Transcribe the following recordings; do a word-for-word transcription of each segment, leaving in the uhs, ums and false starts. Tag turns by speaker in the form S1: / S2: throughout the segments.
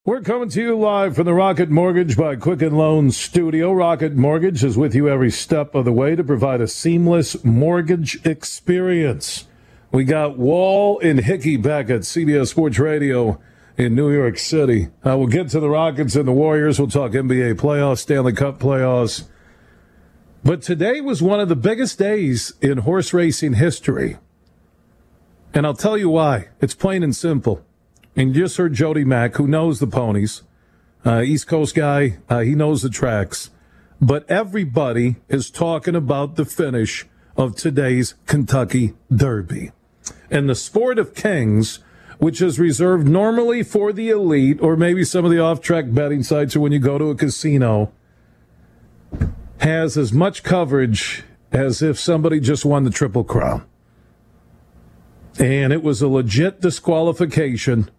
S1: We're coming to you live from the Rocket Mortgage by Quicken Loans studio. Rocket Mortgage is with you every step of the way to provide a seamless mortgage experience. We got Wall and Hickey back at C B S Sports Radio in New York City. Uh, we'll get to the Rockets and the Warriors. We'll talk N B A playoffs, Stanley Cup playoffs. But today was one of the biggest days in horse racing history. And I'll tell you why. It's plain and simple. And you just heard Jody Mack, who knows the ponies, uh, East Coast guy. Uh, he knows the tracks. But everybody is talking about the finish of today's Kentucky Derby. And the Sport of Kings, which is reserved normally for the elite or maybe some of the off-track betting sites or when you go to a casino, has as much coverage as if somebody just won the Triple Crown. And it was a legit disqualification.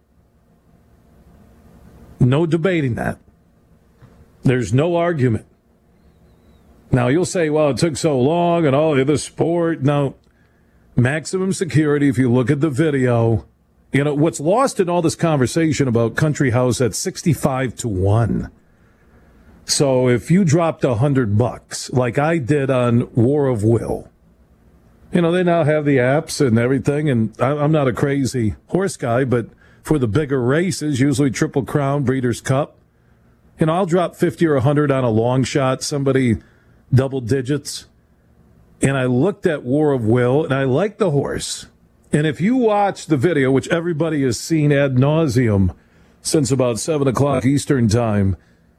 S1: No debating that. There's no argument. Now, you'll say, well, it took so long and all the other sport. No, maximum security, if you look at the video, you know, what's lost in all this conversation about Country House at sixty-five to one. So if you dropped a hundred bucks, like I did on War of Will, you know, they now have the apps and everything, and I'm not a crazy horse guy, but for the bigger races, usually Triple Crown, Breeders' Cup, you know, I'll drop fifty or a hundred on a long shot, somebody double digits. And I looked at War of Will, and I liked the horse. And if you watch the video, which everybody has seen ad nauseum since about seven o'clock Eastern time,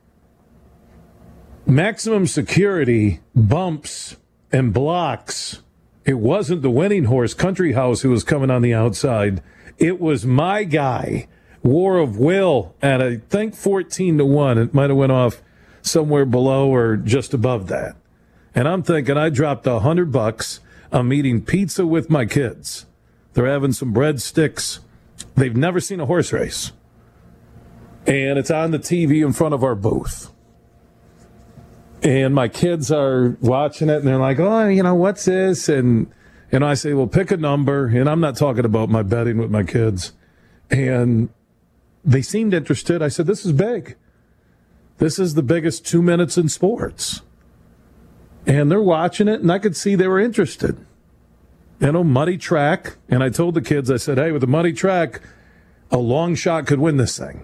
S1: maximum security bumps and blocks. It wasn't the winning horse, Country House, who was coming on the outside. It was my guy, War of Will, at I think fourteen to one. It might have went off somewhere below or just above that. And I'm thinking I dropped a hundred bucks. I'm eating pizza with my kids. They're having some breadsticks. They've never seen a horse race. And it's on the T V in front of our booth. And my kids are watching it, and they're like, oh, you know, what's this? And And I say, well, pick a number. And I'm not talking about my betting with my kids. And they seemed interested. I said, this is big. This is the biggest two minutes in sports. And they're watching it, and I could see they were interested. You know, muddy track. And I told the kids, I said, hey, with a muddy track, a long shot could win this thing.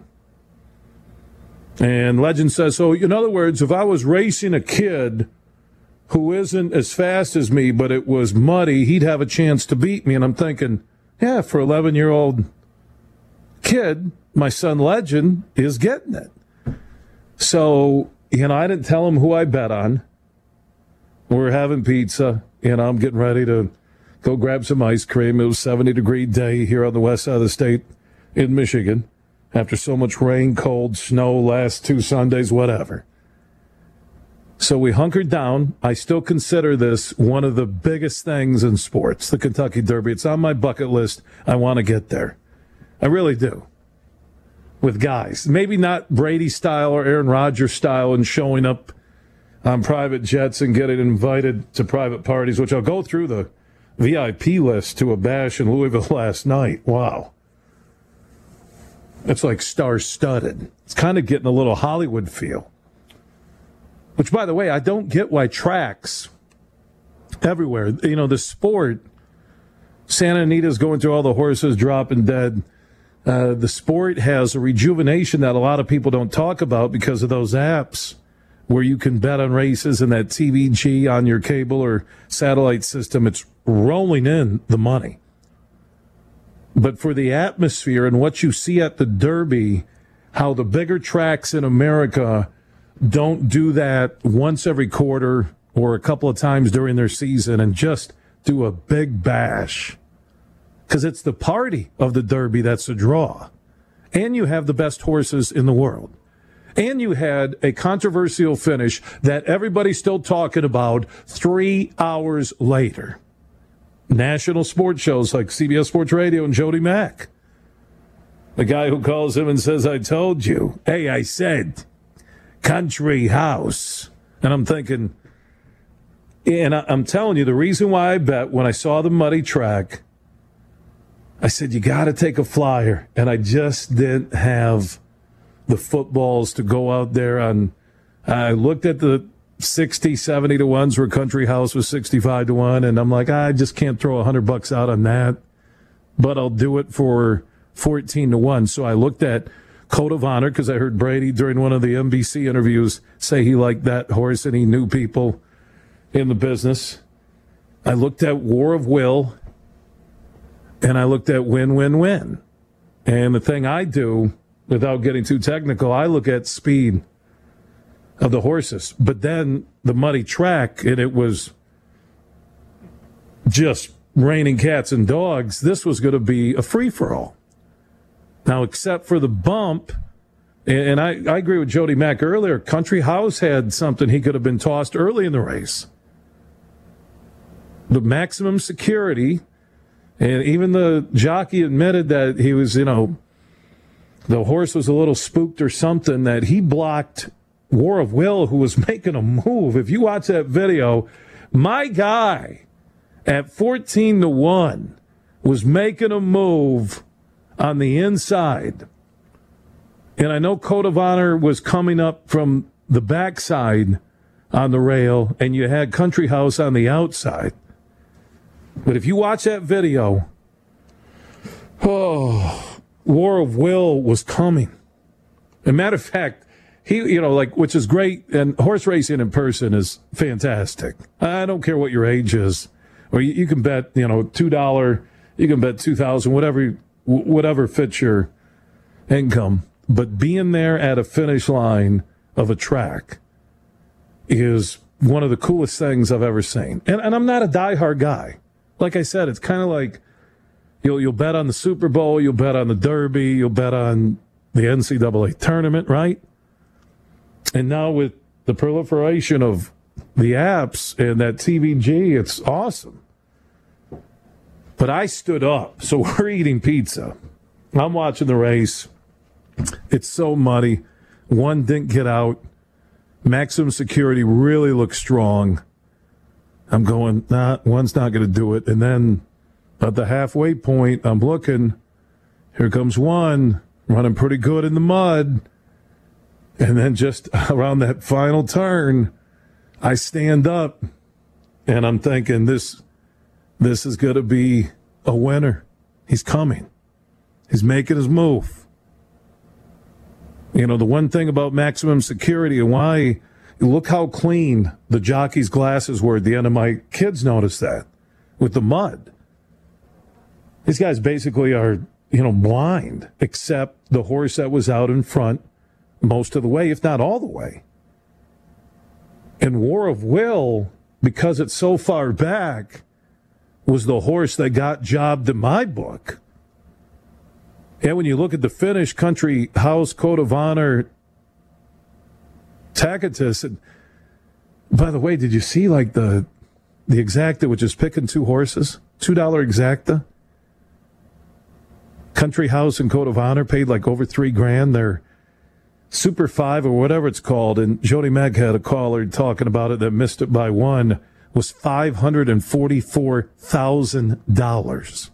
S1: And Legend says, so in other words, if I was racing a kid who isn't as fast as me, but it was muddy, he'd have a chance to beat me. And I'm thinking, yeah, for an eleven-year-old kid, my son Legend is getting it. So, you know, I didn't tell him who I bet on. We're having pizza, and I'm getting ready to go grab some ice cream. It was a seventy-degree day here on the west side of the state in Michigan after so much rain, cold, snow last two Sundays, whatever. So we hunkered down. I still consider this one of the biggest things in sports, the Kentucky Derby. It's on my bucket list. I want to get there. I really do. With guys. Maybe not Brady style or Aaron Rodgers style and showing up on private jets and getting invited to private parties, which I'll go through the V I P list to a bash in Louisville last night. Wow. It's like star-studded. It's kind of getting a little Hollywood feel. Which, by the way, I don't get why tracks everywhere. You know, the sport, Santa Anita's going through all the horses dropping dead. Uh, the sport has a rejuvenation that a lot of people don't talk about because of those apps where you can bet on races and that T V G on your cable or satellite system. It's rolling in the money. But for the atmosphere and what you see at the Derby, how the bigger tracks in America don't do that once every quarter or a couple of times during their season and just do a big bash. Because it's the party of the Derby that's a draw. And you have the best horses in the world. And you had a controversial finish that everybody's still talking about three hours later. National sports shows like C B S Sports Radio and Jody Mack. The guy who calls him and says, I told you. Hey, I said. Country House. And I'm thinking, and I'm telling you, the reason why I bet when I saw the muddy track, I said, you got to take a flyer. And I just didn't have the footballs to go out there on. I looked at the sixty, seventy to ones where Country House was sixty-five to one, and I'm like, I just can't throw one hundred bucks out on that, but I'll do it for fourteen to one. So I looked at Code of Honor because I heard Brady during one of the N B C interviews say he liked that horse and he knew people in the business. I looked at War of Will, and I looked at Win, Win, Win. And the thing I do, without getting too technical, I look at speed of the horses. But then the muddy track, and it was just raining cats and dogs. This was going to be a free-for-all. Now, except for the bump, and I, I agree with Jody Mack earlier, Country House had something he could have been tossed early in the race. The maximum security, and even the jockey admitted that he was, you know, the horse was a little spooked or something, that he blocked War of Will, who was making a move. If you watch that video, my guy at fourteen to one was making a move on the inside. And I know Code of Honor was coming up from the backside on the rail, and you had Country House on the outside. But if you watch that video, oh, War of Will was coming. As a matter of fact, he, you know, like, which is great, and horse racing in person is fantastic. I don't care what your age is, or you, you can bet, you know, two dollars, you can bet two thousand dollars, whatever, whatever fits your income. But being there at a finish line of a track is one of the coolest things I've ever seen. And, and I'm not a diehard guy. Like I said, it's kind of like you'll you'll bet on the Super Bowl, you'll bet on the Derby, you'll bet on the N C double A tournament, right? And now with the proliferation of the apps and that T V G, it's awesome. But I stood up, so we're eating pizza. I'm watching the race. It's so muddy. One didn't get out. Maximum security really looks strong. I'm going, nah, one's not going to do it. And then at the halfway point, I'm looking. Here comes one, running pretty good in the mud. And then just around that final turn, I stand up, and I'm thinking, this, this is going to be a winner. He's coming. He's making his move. You know, the one thing about maximum security and why, look how clean the jockey's glasses were at the end of my kids noticed that with the mud. These guys basically are, you know, blind, except the horse that was out in front most of the way, if not all the way. And War of Will, because it's so far back, was the horse that got jobbed in my book. And when you look at the finish, Country House, Code of Honor, Tacitus, and by the way, did you see like the the exacta, which is picking two horses, two dollar exacta? Country House and Code of Honor paid like over three grand. They're Super Five or whatever it's called, and Jody Mack had a caller talking about it that missed it by one, was five hundred and forty-four thousand dollars.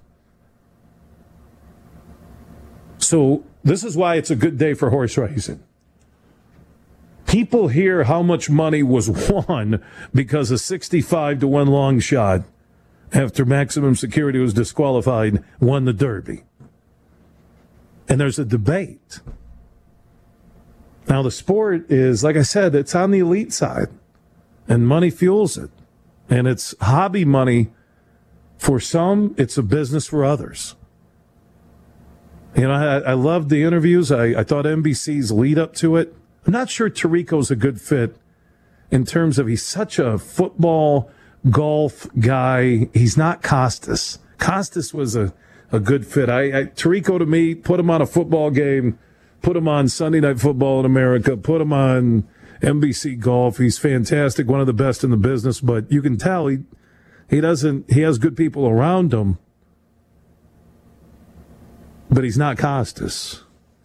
S1: So this is why it's a good day for horse racing. People hear how much money was won because a sixty-five to one long shot after maximum security was disqualified won the Derby. And there's a debate. Now the sport is, like I said, it's on the elite side and money fuels it. And it's hobby money for some, it's a business for others. You know, I, I loved the interviews. I, I thought N B C's lead up to it. I'm not sure Tirico's a good fit in terms of he's such a football, golf guy. He's not Costas. Costas was a, a good fit. I, I Tirico, to me, put him on a football game, put him on Sunday Night Football in America, put him on N B C Golf. He's fantastic, one of the best in the business, but you can tell he he doesn't he has good people around him. But he's not Costas.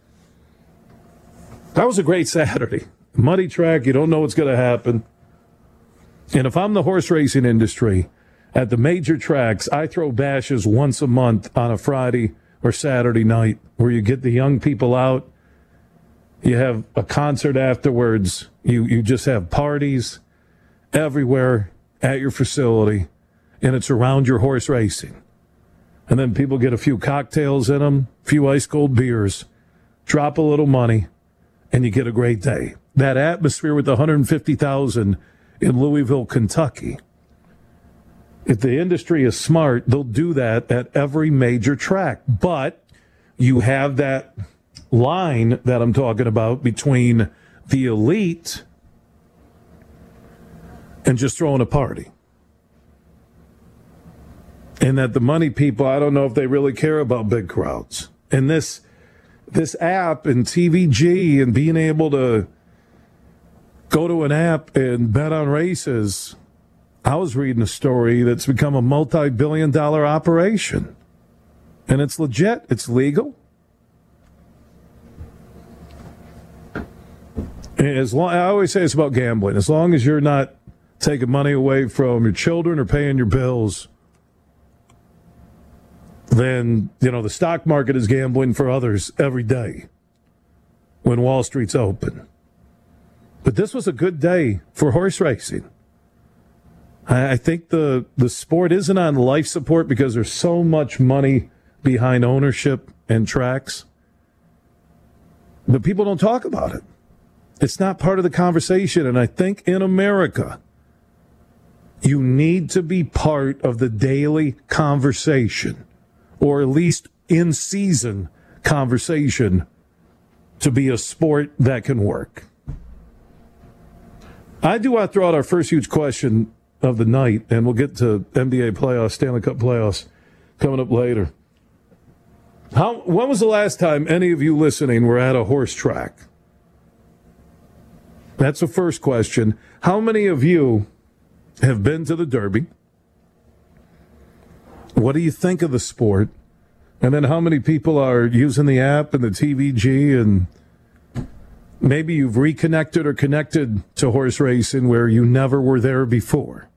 S1: That was a great Saturday. Muddy track, you don't know what's going to happen. And if I'm the horse racing industry, at the major tracks, I throw bashes once a month on a Friday or Saturday night where you get the young people out You have a concert afterwards. You, you just have parties everywhere at your facility, and it's around your horse racing. And then people get a few cocktails in them, a few ice cold beers, drop a little money, and you get a great day. That atmosphere with one hundred fifty thousand in Louisville, Kentucky. If the industry is smart, they'll do that at every major track. But you have that line that I'm talking about between the elite and just throwing a party. And that the money people, I don't know if they really care about big crowds. And this this app and T V G and being able to go to an app and bet on races, I was reading a story that's become a multi-billion dollar operation. And it's legit. It's legal. As long, I always say it's about gambling. As long as you're not taking money away from your children or paying your bills, then, you know, the stock market is gambling for others every day when Wall Street's open. But this was a good day for horse racing. I, I think the, the sport isn't on life support because there's so much money behind ownership and tracks. But people don't talk about it. It's not part of the conversation. And I think in America, you need to be part of the daily conversation, or at least in-season conversation, to be a sport that can work. I do want to throw out our first huge question of the night, and we'll get to N B A playoffs, Stanley Cup playoffs coming up later. How? When was the last time any of you listening were at a horse track? That's the first question. How many of you have been to the Derby? What do you think of the sport? And then how many people are using the app and the T V G, and maybe you've reconnected or connected to horse racing where you never were there before?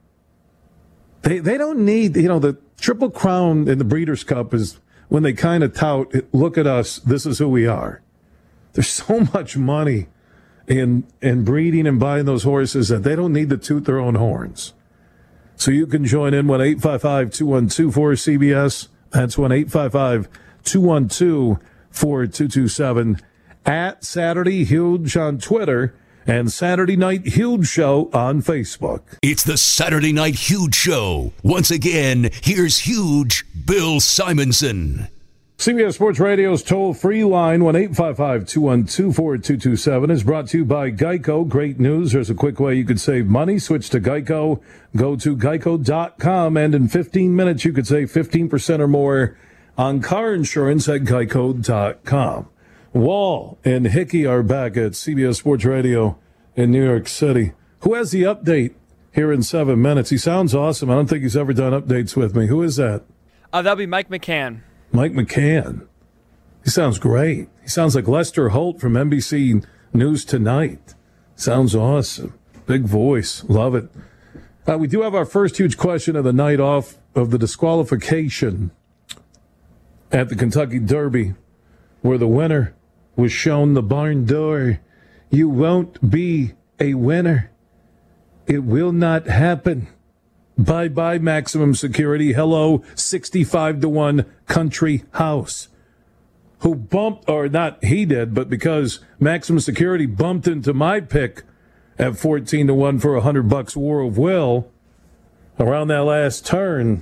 S1: They they don't need, you know, the Triple Crown and the Breeders' Cup is when they kind of tout, look at us, this is who we are. There's so much money in in breeding and buying those horses that they don't need to toot their own horns. So you can join in one eight five five, two one two, four C B S. That's one eight five five, two one two, four two two seven. At Saturday Huge on Twitter and Saturday Night Huge Show on Facebook.
S2: It's the Saturday Night Huge Show. Once again, here's Huge Bill Simonson.
S1: C B S Sports Radio's toll-free line, one eight five five, two one two, four two two seven, is brought to you by Geico. Great news. There's a quick way you could save money. Switch to Geico. Go to geico dot com, and in fifteen minutes, you could save fifteen percent or more on car insurance at geico dot com. Wall and Hickey are back at C B S Sports Radio in New York City. Who has the update here in seven minutes? He sounds awesome. I don't think he's ever done updates with me. Who is that?
S3: Uh, that'll be Mike McCann.
S1: Mike McCann. He sounds great. He sounds like Lester Holt from N B C News Tonight. Sounds awesome. Big voice. Love it. Uh, we do have our first huge question of the night off of the disqualification at the Kentucky Derby, where the winner was shown the barn door. You won't be a winner. It will not happen. Bye-bye, Maximum Security. Hello, sixty-five to one Country House. Who bumped, or not he did, but because Maximum Security bumped into my pick at fourteen to one for one hundred bucks War of Will around that last turn.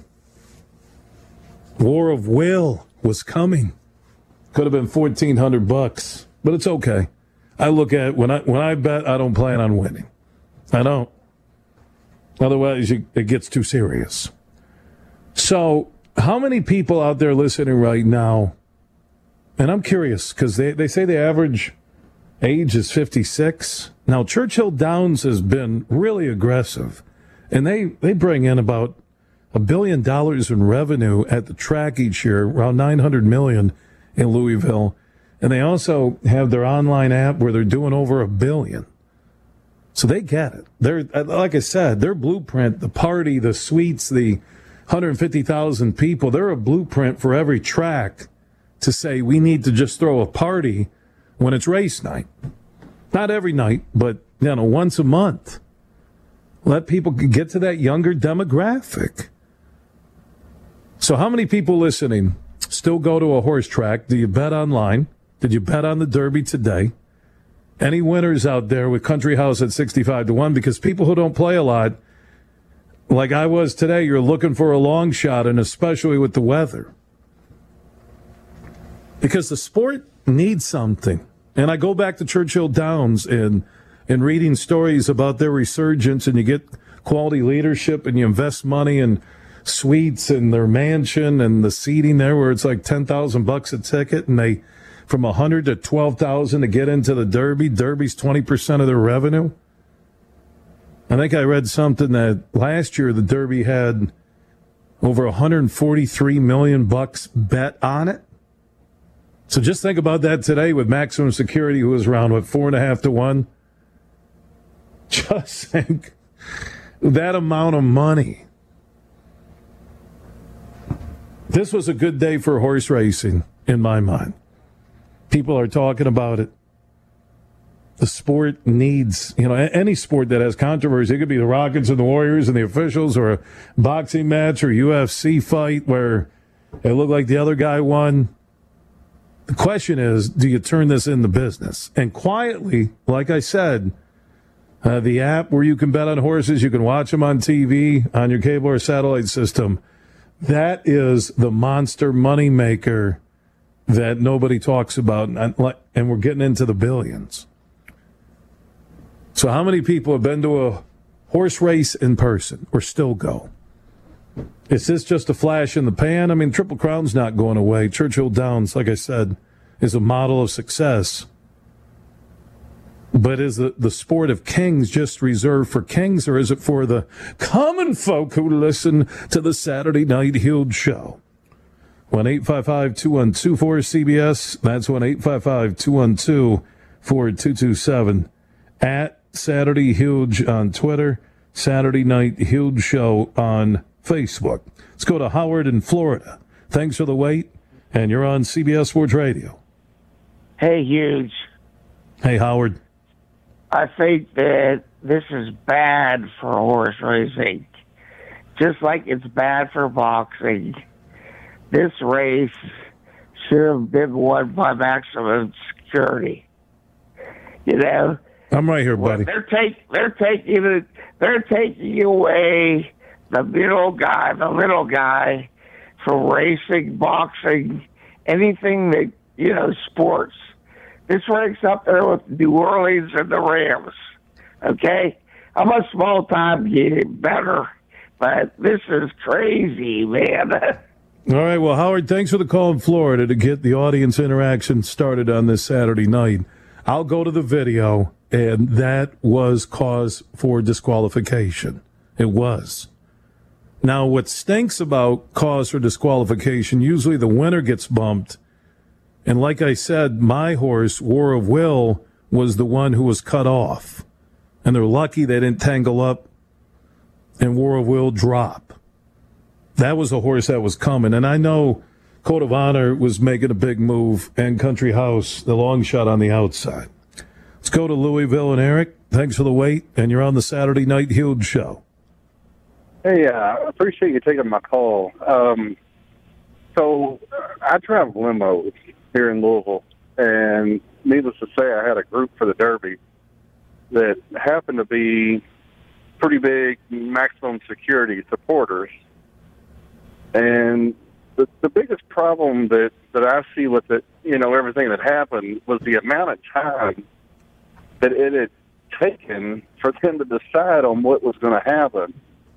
S1: War of Will was coming. Could have been fourteen hundred bucks, but it's okay. I look at when I when I bet, I don't plan on winning. I don't. Otherwise, you, it gets too serious. So, how many people out there listening right now? And I'm curious because they, they say the average age is fifty-six. Now, Churchill Downs has been really aggressive, and they, they bring in about a billion dollars in revenue at the track each year, around nine hundred million in Louisville. And they also have their online app where they're doing over a billion. So they get it. They're, like I said, their blueprint, the party, the suites, the one hundred fifty thousand people, they're a blueprint for every track to say we need to just throw a party when it's race night. Not every night, but you know, once a month. Let people get to that younger demographic. So how many people listening still go to a horse track? Do you bet online? Did you bet on the Derby today? Any winners out there with Country House at sixty-five to one? Because people who don't play a lot, like I was today, you're looking for a long shot, and especially with the weather. Because the sport needs something. And I go back to Churchill Downs and and reading stories about their resurgence, and you get quality leadership, and you invest money in suites and their mansion and the seating there where it's like ten thousand bucks a ticket, and they from one hundred to twelve thousand to get into the Derby. Derby's twenty percent of their revenue. I think I read something that last year the Derby had over one hundred forty-three million bucks bet on it. So just think about that today with Maximum Security, who was around, what, four and a half to one? Just think that amount of money. This was a good day for horse racing, in my mind. People are talking about it. The sport needs, you know, any sport that has controversy. It could be the Rockets and the Warriors and the officials, or a boxing match or U F C fight where it looked like the other guy won. The question is, do you turn this into business? And quietly, like I said, uh, the app where you can bet on horses, you can watch them on T V, on your cable or satellite system, that is the monster moneymaker that nobody talks about, and we're getting into the billions. So how many people have been to a horse race in person or still go? Is this just a flash in the pan? I mean, Triple Crown's not going away. Churchill Downs, like I said, is a model of success. But is the, the sport of kings just reserved for kings, or is it for the common folk who listen to the Saturday Night Huge Show? one eight five five, two one two, four C B S. That's one eight five five, two one two, four two two seven. At Saturday Huge on Twitter, Saturday Night Huge Show on Facebook. Let's go to Howard in Florida. Thanks for the wait, and you're on C B S Sports Radio.
S4: Hey, Huge.
S1: Hey, Howard.
S4: I think that this is bad for horse racing, just like it's bad for boxing. This race should have been won by Maximum Security. You know,
S1: I'm right here, buddy.
S4: They're take they're taking it. They're taking away the middle guy, the little guy, from racing, boxing, anything that, you know, sports. This ranks up there with New Orleans and the Rams. Okay, I'm a small time game better, but this is crazy, man.
S1: All right, well, Howard, thanks for the call in Florida to get the audience interaction started on this Saturday night. I'll go to the video, and that was cause for disqualification. It was. Now, what stinks about cause for disqualification, usually the winner gets bumped. And like I said, my horse, War of Will, was the one who was cut off. And they're lucky they didn't tangle up and War of Will drop. That was a horse that was coming. And I know Code of Honor was making a big move, and Country House, the long shot on the outside. Let's go to Louisville and Eric. Thanks for the wait, and you're on the Saturday Night Huge Show.
S5: Hey, uh, I appreciate you taking my call. Um, so I drive limos here in Louisville, and needless to say, I had a group for the Derby that happened to be pretty big Maximum Security supporters. And the, the biggest problem that, that I see with it, you know, everything that happened was the amount of time that it had taken for them to decide on what was going to happen.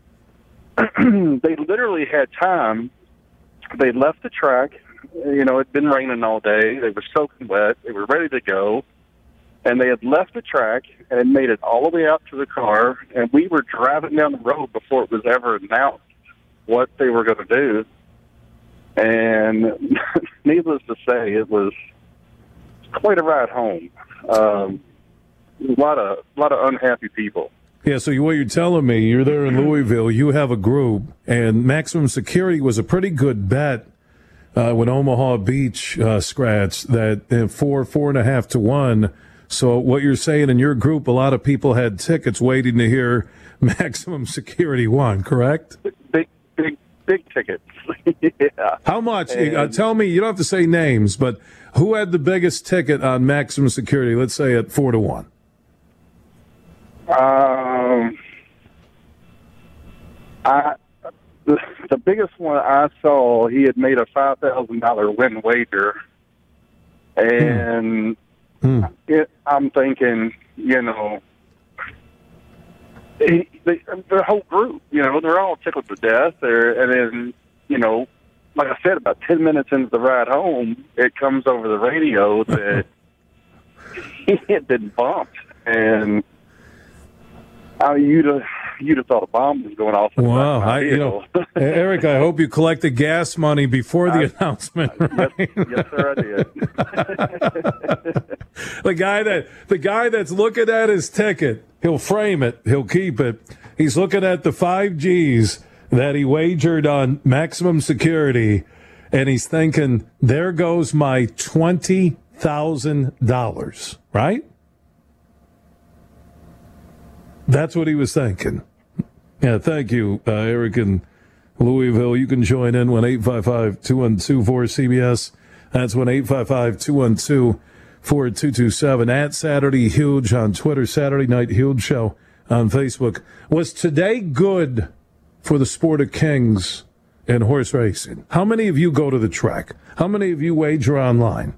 S5: They literally had time. They left the track. You know, it'd been raining all day. They were soaking wet. They were ready to go. And they had left the track and made it all the way out to the car. And we were driving down the road before it was ever announced what they were going to do. And needless to say, it was quite a ride home. Um, a lot of a lot of unhappy people.
S1: Yeah, so what you're telling me, you're there in Louisville, you have a group, and Maximum Security was a pretty good bet uh, when Omaha Beach uh, scratched that uh, four, four and a half to one. So what you're saying in your group, a lot of people had tickets waiting to hear Maximum Security won, correct?
S5: Big, big, big tickets. Yeah.
S1: How much?
S5: And,
S1: uh, tell me, you don't have to say names, but who had the biggest ticket on Maximum Security, let's say at four to one?
S5: Um, I the, the biggest one I saw, he had made a five thousand dollar win wager, and
S1: Hmm.
S5: it, I'm thinking, you know, he, the, the whole group, you know, they're all tickled to death. They're, and then, you know, like I said, about ten minutes into the ride home, it comes over the radio that he had been bumped, and I mean, you'd have, you'd have thought a bomb was going off.
S1: Wow, I, you know, Eric, I hope you collected gas money before the
S5: I,
S1: announcement.
S5: Yes,
S1: Right?
S5: yes, sir, I did.
S1: the guy that the guy that's looking at his ticket, he'll frame it, he'll keep it. He's looking at the five G's that he wagered on Maximum Security, and he's thinking, "There goes my twenty thousand dollars." Right? That's what he was thinking. Yeah, thank you, uh, Eric in Louisville. You can join in one eight five five, two one two, four C B S. That's one eight five five, two one two, four two two seven. At Saturday Huge on Twitter, Saturday Night Huge Show on Facebook. Was today good for the sport of kings and horse racing? How many of you go to the track? How many of you wager online?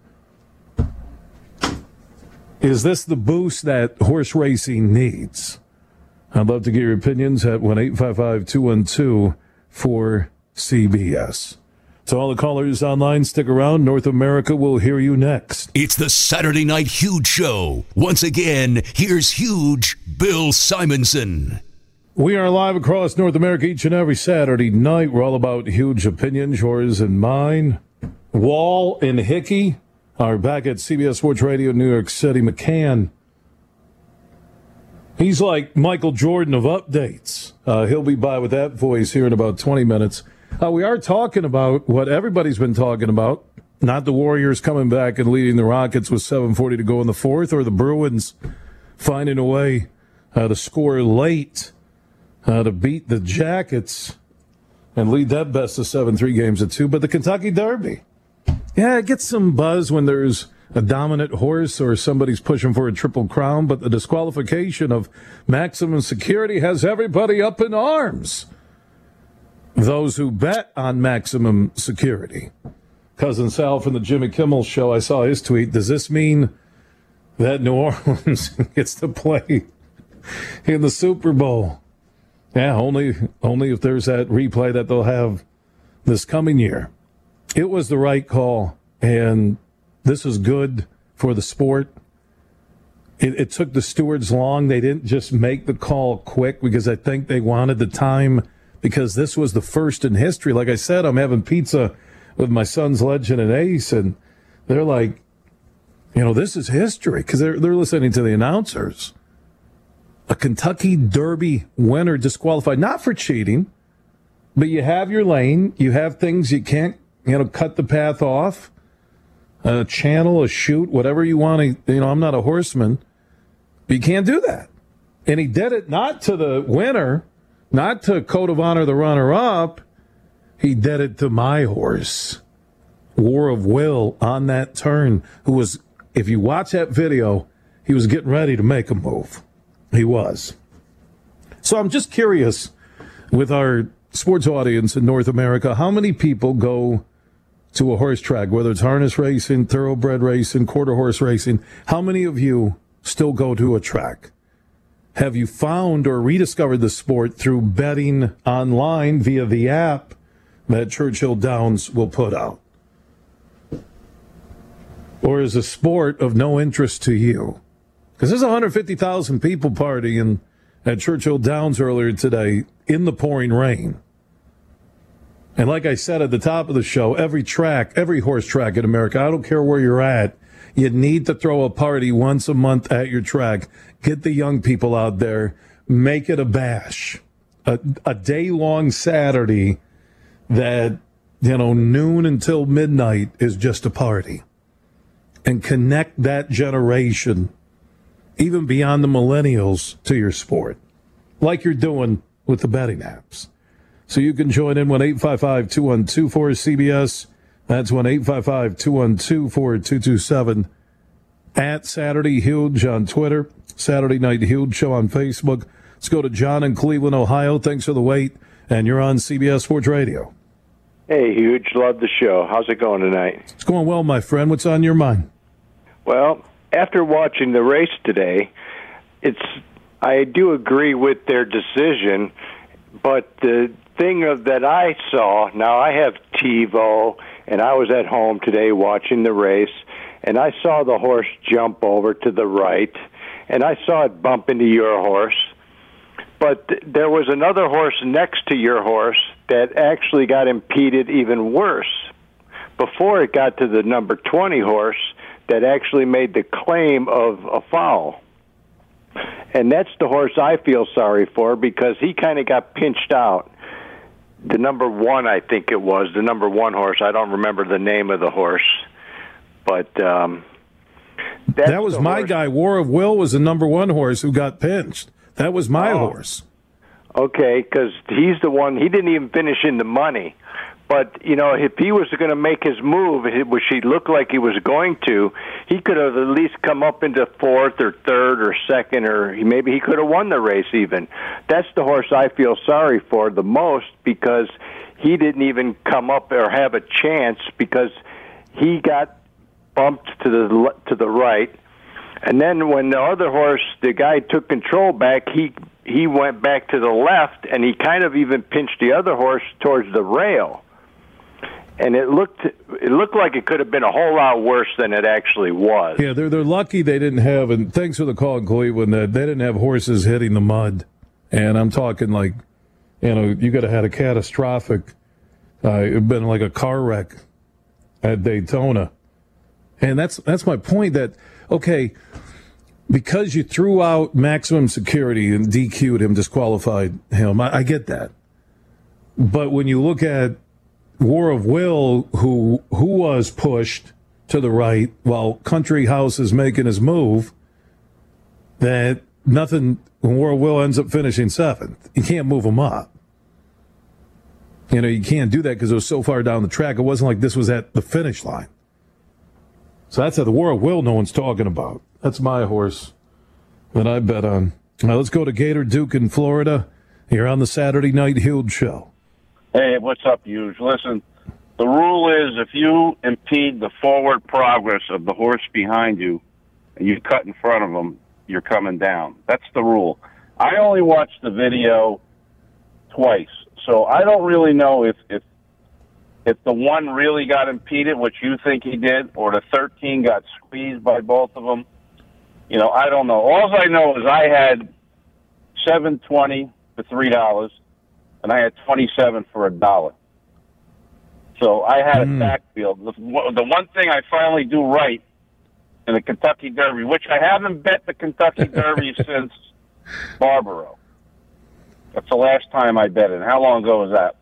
S1: Is this the boost that horse racing needs? I'd love to get your opinions at one eight five five, two one two, four C B S. To all the callers online, stick around. North America will hear you next.
S2: It's the Saturday Night Huge Show. Once again, here's Huge Bill Simonson.
S1: We are live across North America each and every Saturday night. We're all about huge opinions, yours and mine. Wall and Hickey are back at C B S Sports Radio, New York City. McCann, he's like Michael Jordan of updates. Uh, he'll be by with that voice here in about twenty minutes. Uh, we are talking about what everybody's been talking about, not the Warriors coming back and leading the Rockets with seven forty to go in the fourth, or the Bruins finding a way uh, to score late uh, to beat the Jackets and lead that best of seven, three games to two. But the Kentucky Derby. Yeah, it gets some buzz when there's a dominant horse or somebody's pushing for a triple crown, but the disqualification of Maximum Security has everybody up in arms. Those who bet on Maximum Security. Cousin Sal from the Jimmy Kimmel Show, I saw his tweet. Does this mean that New Orleans gets to play in the Super Bowl? Yeah, only only if there's that replay that they'll have this coming year. It was the right call, and this is good for the sport. It, it took the stewards long. They didn't just make the call quick because I think they wanted the time, because this was the first in history. Like I said, I'm having pizza with my son's Legend and Ace, and they're like, you know, this is history, because they're, they're listening to the announcers. A Kentucky Derby winner disqualified, not for cheating, but you have your lane. You have things you can't, you know, cut the path off, a channel, a chute, whatever you want to, you know, I'm not a horseman, but you can't do that. And he did it not to the winner, not to Code of Honor, the runner-up. He did it to my horse, War of Will, on that turn, who was, if you watch that video, he was getting ready to make a move. He was. So I'm just curious, with our sports audience in North America, how many people go to a horse track, whether it's harness racing, thoroughbred racing, quarter horse racing? How many of you still go to a track? Have you found or rediscovered the sport through betting online via the app that Churchill Downs will put out? Or is a sport of no interest to you? Because there's one hundred fifty thousand people partying at Churchill Downs earlier today in the pouring rain. And like I said at the top of the show, every track, every horse track in America, I don't care where you're at, you need to throw a party once a month at your track. Get the young people out there. Make it a bash. A, a day-long Saturday that you know, noon until midnight is just a party. And connect that generation, even beyond the millennials, to your sport, like you're doing with the betting apps. So you can join in one eight five five, two one two, four C B S. That's one eight five five, two one two, four two two seven. At Saturday Huge on Twitter, Saturday Night Huge Show on Facebook. Let's go to John in Cleveland, Ohio. Thanks for the wait. And you're on C B S Sports Radio.
S6: Hey, Huge. Love the show. How's it going tonight?
S1: It's going well, my friend. What's on your mind?
S6: Well, after watching the race today, it's I do agree with their decision, but the thing of, that I saw, now I have TiVo, and I was at home today watching the race, and I saw the horse jump over to the right, and I saw it bump into your horse. But th- there was another horse next to your horse that actually got impeded even worse before it got to the number twenty horse that actually made the claim of a foul. And that's the horse I feel sorry for because he kind of got pinched out. The number one, I think it was, the number one horse. I don't remember the name of the horse. But um,
S1: that was my horse. guy. War of Will was the number one horse who got pinched. That was my oh. horse.
S6: Okay, because he's the one, he didn't even finish in the money. But, you know, if he was going to make his move, which he looked like he was going to, he could have at least come up into fourth or third or second, or he, maybe he could have won the race even. That's the horse I feel sorry for the most because he didn't even come up or have a chance because he got bumped to the to the right. And then when the other horse, the guy took control back, he he went back to the left, and he kind of even pinched the other horse towards the rail. And it looked it looked like it could have been a whole lot worse than it actually was.
S1: Yeah, they're they're lucky they didn't have, and thanks for the call in Cleveland, that they didn't have horses hitting the mud. And I'm talking like, you know, you could have had a catastrophic, uh, it'd been like a car wreck at Daytona. And that's that's my point that, okay, because you threw out maximum security and D Q'd him, disqualified him, I, I get that. But when you look at War of Will, who who was pushed to the right while Country House is making his move, that nothing, when War of Will ends up finishing seventh, you can't move him up. You know, you can't do that because it was so far down the track. It wasn't like this was at the finish line. So that's at the War of Will no one's talking about. That's my horse that I bet on. Now let's go to Gator Duke in Florida. You're on the Saturday Night Huge Show.
S7: Hey, what's up, Huge? Listen, the rule is if you impede the forward progress of the horse behind you and you cut in front of him, you're coming down. That's the rule. I only watched the video twice, so I don't really know if, if if the one really got impeded, which you think he did, or the thirteen got squeezed by both of them. You know, I don't know. All I know is I had seven twenty for three dollars, and I had twenty-seven for a dollar. So I had mm. a backfield. The, the one thing I finally do right in the Kentucky Derby, which I haven't bet the Kentucky Derby since Barbaro. That's the last time I bet it. How long ago was that?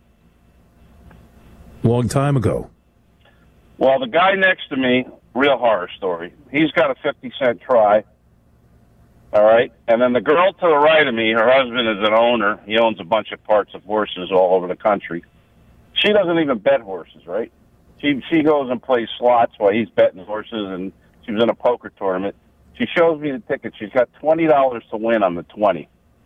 S1: Long time ago.
S7: Well, the guy next to me, real horror story, he's got a fifty cent try. All right? And then the girl to the right of me, her husband is an owner. He owns a bunch of parts of horses all over the country. She doesn't even bet horses, right? She she goes and plays slots while he's betting horses, and she was in a poker tournament. She shows me the ticket. She's got twenty dollars to win on the twenty.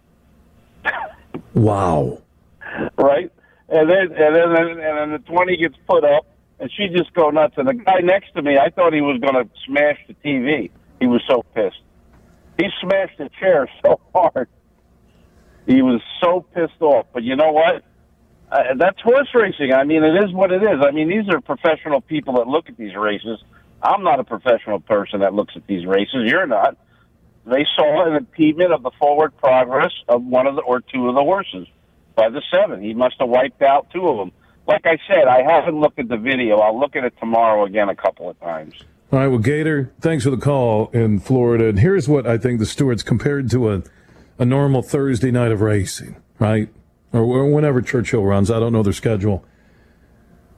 S1: Wow.
S7: Right? And then, and then and then the twenty gets put up, and she just go nuts. And the guy next to me, I thought he was going to smash the T V. He was so pissed. He smashed the chair so hard. He was so pissed off. But you know what? Uh, that's horse racing. I mean, it is what it is. I mean, these are professional people that look at these races. I'm not a professional person that looks at these races. You're not. They saw an impediment of the forward progress of one of the or two of the horses by the seven. He must have wiped out two of them. Like I said, I haven't looked at the video. I'll look at it tomorrow again a couple of times.
S1: All right, well, Gator, thanks for the call in Florida. And here's what I think the stewards, compared to a, a normal Thursday night of racing, right, or whenever Churchill runs, I don't know their schedule.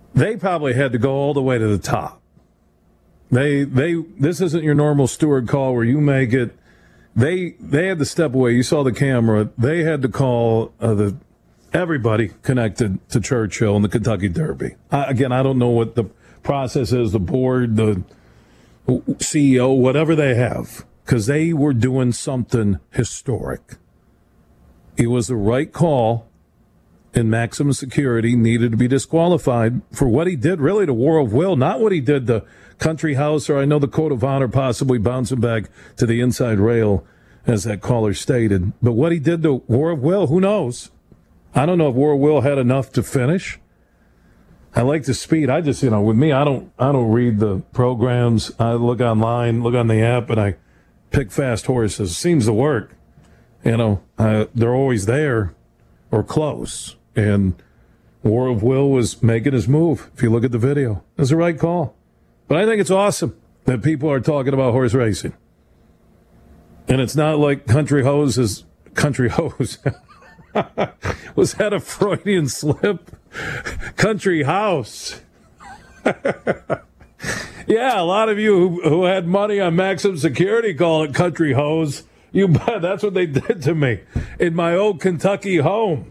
S1: they probably had to go all the way to the top. They they this isn't your normal steward call where you make it. They they had to step away. You saw the camera. They had to call uh, the everybody connected to Churchill and the Kentucky Derby. I, again, I don't know what the process is, the board, the C E O, whatever they have, because they were doing something historic. It was the right call, and Maximum Security needed to be disqualified for what he did, really, to War of Will, not what he did to Country House, or I know the Code of Honor possibly bouncing back to the inside rail, as that caller stated. But what he did to War of Will, who knows? I don't know if War of Will had enough to finish. I like the speed. I just, you know, with me, I don't I don't read the programs. I look online, look on the app, and I pick fast horses. Seems to work. You know, uh, they're always there or close. And War of Will was making his move. If you look at the video, it was the right call. But I think it's awesome that people are talking about horse racing. And it's not like Country Hose is Country Hose. Was that a Freudian slip? Country House. Yeah, a lot of you who, who had money on Maximum Security call it Country Hose. You bet that's what they did to me in my old Kentucky home.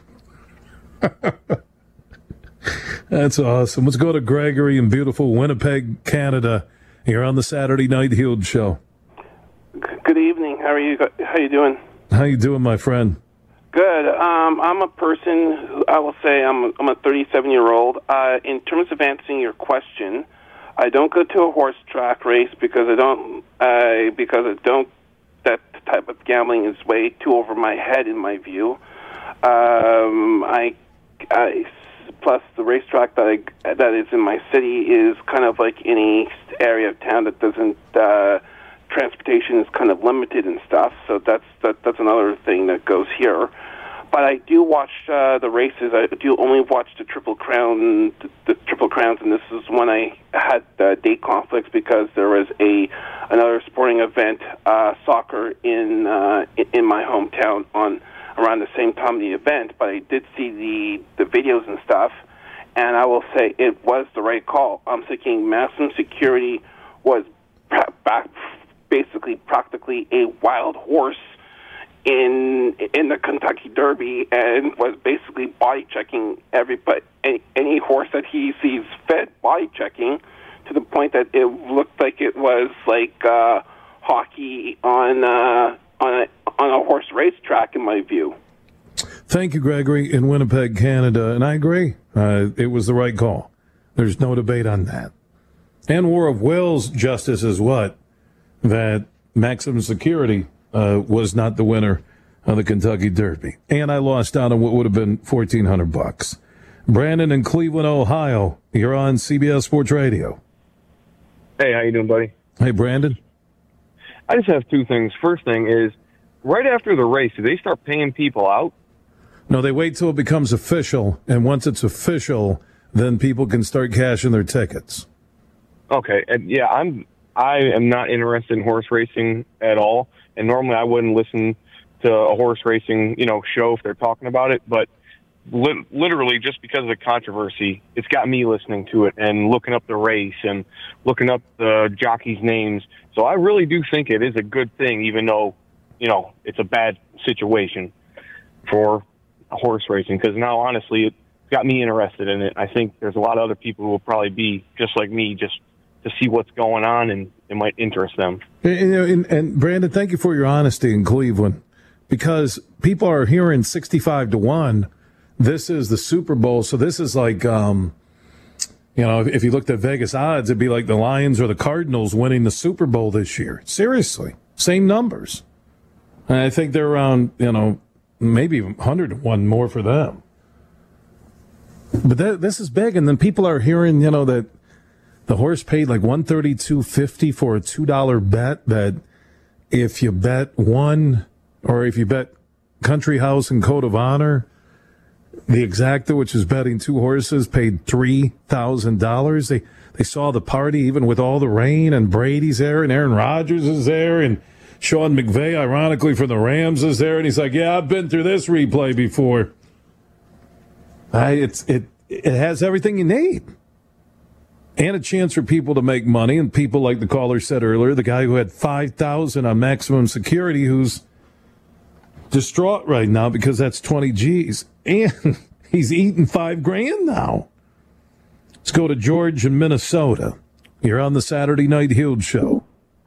S1: That's awesome. Let's go to Gregory in beautiful Winnipeg, Canada. You're on the Saturday Night Huge Show.
S8: Good evening. How are you? How you doing?
S1: How you doing, my friend?
S8: Good. Um, I'm a person who, I will say I'm, I'm a thirty-seven-year-old. Uh, in terms of answering your question, I don't go to a horse track race because I don't, uh, because I don't, that type of gambling is way too over my head in my view. Um, I, I, plus the racetrack that I, that is in my city is kind of like any area of town that doesn't, uh, transportation is kind of limited and stuff, so that's that, that's another thing that goes here. But I do watch uh, the races. I do only watch the Triple Crown, the, the Triple Crowns, and this is when I had uh, date conflicts because there was a another sporting event, uh, soccer in uh, in my hometown on around the same time of the event. But I did see the the videos and stuff, and I will say it was the right call. I'm thinking Maximum Security was back. Basically practically a wild horse in in the Kentucky Derby and was basically body checking everybody, any, any horse that he sees fed body checking to the point that it looked like it was like uh, hockey on uh, on a on a horse racetrack in my view.
S1: Thank you, Gregory, in Winnipeg, Canada, and I agree. Uh, it was the right call. There's no debate on that. And War of Will's justice is what? That Maximum Security uh, was not the winner of the Kentucky Derby. And I lost out on what would have been fourteen hundred bucks. Brandon in Cleveland, Ohio. You're on C B S Sports Radio.
S9: Hey, how you doing, buddy?
S1: Hey, Brandon.
S9: I just have two things. First thing is, right after the race, do they start paying people out?
S1: No, they wait till it becomes official, and once it's official, then people can start cashing their tickets.
S9: Okay, and yeah, I'm... I am not interested in horse racing at all, and normally I wouldn't listen to a horse racing, you know, show if they're talking about it, but li- literally just because of the controversy, it's got me listening to it and looking up the race and looking up the jockeys' names. So I really do think it is a good thing, even though, you know, it's a bad situation for horse racing, because now, honestly, it got me interested in it. I think there's a lot of other people who will probably be just like me, just to see what's going on, and it might interest them.
S1: And, and, and Brandon, thank you for your honesty in Cleveland, because people are hearing sixty-five to one. This is the Super Bowl, so this is like, um, you know, if, if you looked at Vegas odds, it'd be like the Lions or the Cardinals winning the Super Bowl this year. Seriously, same numbers. And I think they're around, you know, maybe one hundred to one more for them. But that, this is big, and then people are hearing, you know, that the horse paid like one thirty-two fifty for a two dollar bet, that if you bet one, or if you bet Country House and Code of Honor, the exacta, which is betting two horses, paid three thousand dollars. They they saw the party even with all the rain, and Brady's there, and Aaron Rodgers is there, and Sean McVay, ironically, from the Rams is there, and he's like, yeah, I've been through this replay before. I, it's it it has everything you need. And a chance for people to make money, and people like the caller said earlier, the guy who had five thousand dollars on maximum security who's distraught right now because that's twenty G's. And he's eating five grand now. Let's go to George in Minnesota. You're on the Saturday Night Huge Show.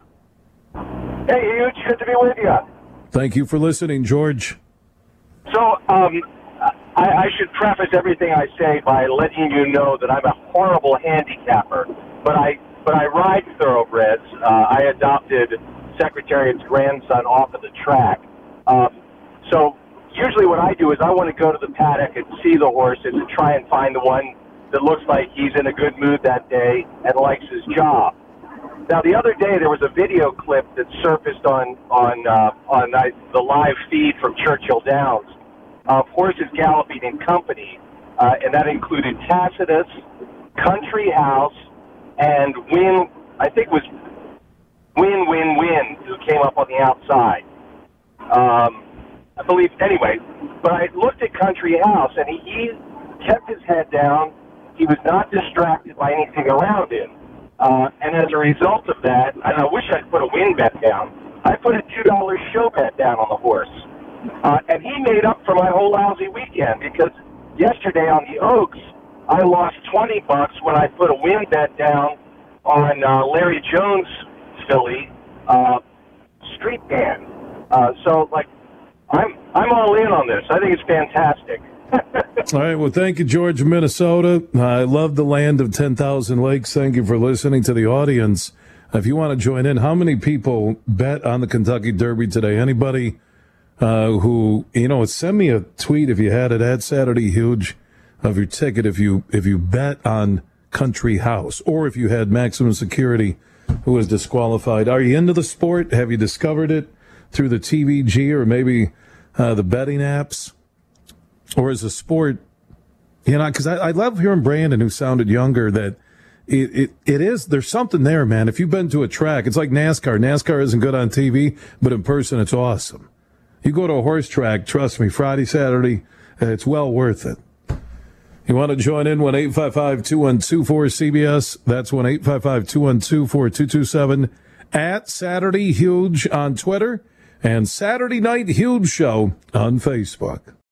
S10: Hey, Huge. Good to be with you.
S1: Thank you for listening, George.
S10: So, um, I, I should preface everything I say by letting you know that I'm a horrible handicapper, but I but I ride thoroughbreds. Uh, I adopted Secretariat's grandson off of the track. Um, so usually what I do is I want to go to the paddock and see the horses and try and find the one that looks like he's in a good mood that day and likes his job. Now, the other day there was a video clip that surfaced on on uh, on uh, the live feed from Churchill Downs of horses galloping in company, uh, and that included Tacitus, Country House, and Win. I think it was Win Win Win who came up on the outside. Um, I believe anyway. But I looked at Country House, and he, he kept his head down. He was not distracted by anything around him. Uh, and as a result of that, and I wish I'd put a win bet down, I put a two dollar show bet down on the horse. Uh, and he made up for my whole lousy weekend because yesterday on the Oaks, I lost twenty bucks when I put a win bet down on uh, Larry Jones' filly, uh, Street Band. Uh, so, like, I'm I'm all in on this. I think it's fantastic.
S1: All right, well, thank you, George, Minnesota. I love the land of ten thousand lakes. Thank you for listening to the audience. If you want to join in, how many people bet on the Kentucky Derby today? Anybody uh, who, you know, send me a tweet if you had it at Saturday Huge of your ticket if you if you bet on Country House or if you had maximum security who was disqualified. Are you into the sport? Have you discovered it through the T V G or maybe uh, the betting apps? Or as a sport, you know, because I, I love hearing Brandon, who sounded younger, that it, it it is, there's something there, man. If you've been to a track, it's like NASCAR. NASCAR isn't good on T V, but in person, it's awesome. You go to a horse track, trust me, Friday, Saturday, it's well worth it. You want to join in, one eight five five, two one two, four C B S. That's one eight five five, two one two, four two two seven. At Saturday Huge on Twitter and Saturday Night Huge Show on Facebook.